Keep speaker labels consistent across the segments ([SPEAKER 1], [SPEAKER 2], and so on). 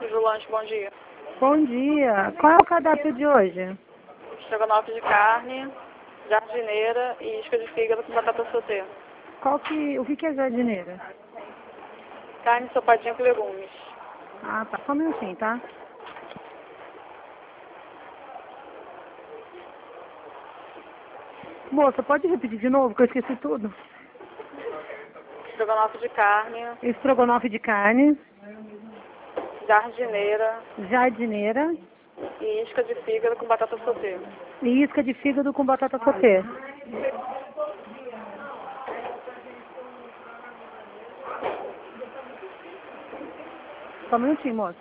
[SPEAKER 1] do lanche, bom dia.
[SPEAKER 2] Bom dia. Qual é o cardápio de hoje?
[SPEAKER 1] Estrogonofe de carne, jardineira e isca de fígado com batata sauté.
[SPEAKER 2] O que é jardineira?
[SPEAKER 1] Carne ensopadinha com legumes.
[SPEAKER 2] Ah, tá. Só um minutinho, tá? Moça, pode repetir de novo, que eu esqueci tudo.
[SPEAKER 1] Estrogonofe de carne,
[SPEAKER 2] Estrogonofe de carne,
[SPEAKER 1] jardineira
[SPEAKER 2] jardineira
[SPEAKER 1] e isca de fígado com batata sauté.
[SPEAKER 2] e isca de fígado com batata sauté. Só um minutinho, moça.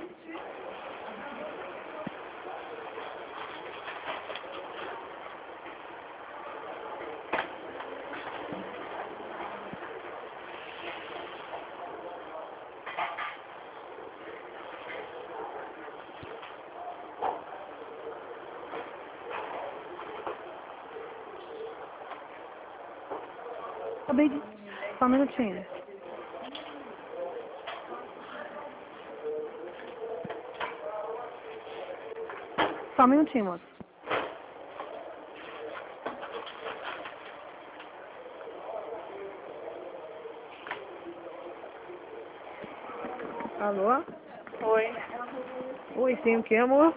[SPEAKER 2] Acabei de... Só um minutinho. Só um minutinho, moça. Alô?
[SPEAKER 1] Oi.
[SPEAKER 2] Oi, tem o que, amor?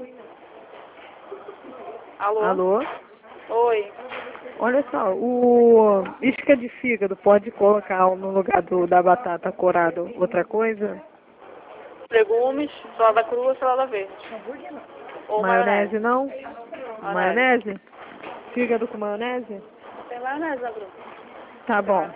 [SPEAKER 1] Alô?
[SPEAKER 2] Alô?
[SPEAKER 1] Oi.
[SPEAKER 2] Olha só, o isca de fígado pode colocar no lugar da batata corada outra coisa?
[SPEAKER 1] Legumes, salada crua, salada verde. Ou
[SPEAKER 2] Maionese não?
[SPEAKER 1] Maionese.
[SPEAKER 2] Maionese? Fígado com maionese?
[SPEAKER 1] Tem maionese, né, Bruno?
[SPEAKER 2] Tá bom.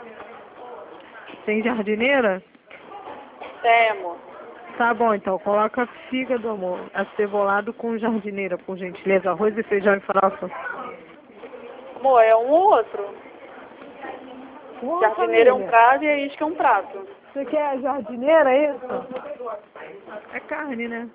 [SPEAKER 2] Tem jardineira?
[SPEAKER 1] Tem, amor.
[SPEAKER 2] Tá bom, então coloca fígado, amor, acebolado com jardineira, por gentileza. Arroz e feijão e farofa.
[SPEAKER 1] Amor, é um ou outro.
[SPEAKER 2] Ô,
[SPEAKER 1] Jardineira é um
[SPEAKER 2] família,
[SPEAKER 1] prato e a isca é um prato.
[SPEAKER 2] você quer jardineira, é isso? É carne, né?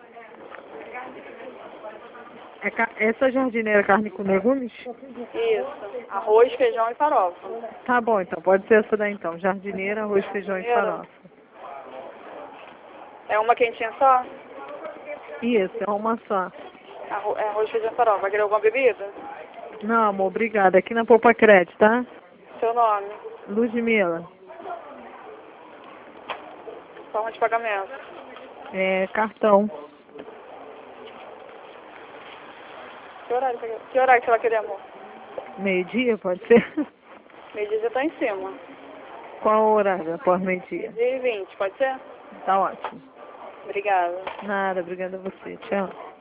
[SPEAKER 2] Essa jardineira é carne com legumes?
[SPEAKER 1] Isso. Arroz, feijão e farofa.
[SPEAKER 2] Tá bom, então pode ser essa daí então. Jardineira, arroz, feijão e farofa.
[SPEAKER 1] É uma quentinha só?
[SPEAKER 2] Isso, é uma só.
[SPEAKER 1] É arroz, feijão e farofa. Vai querer alguma bebida?
[SPEAKER 2] Não, amor, obrigada. Aqui na Poupa Crédito, tá?
[SPEAKER 1] Seu nome?
[SPEAKER 2] Ludmila.
[SPEAKER 1] Forma de pagamento.
[SPEAKER 2] É, cartão.
[SPEAKER 1] Que horário que você vai querer, amor?
[SPEAKER 2] Meio-dia, pode ser?
[SPEAKER 1] Meio-dia já tá em cima.
[SPEAKER 2] Qual o horário após meio-dia?
[SPEAKER 1] Meio-dia e 20, pode ser?
[SPEAKER 2] Tá ótimo.
[SPEAKER 1] Obrigada.
[SPEAKER 2] Nada, obrigada a você. Tchau.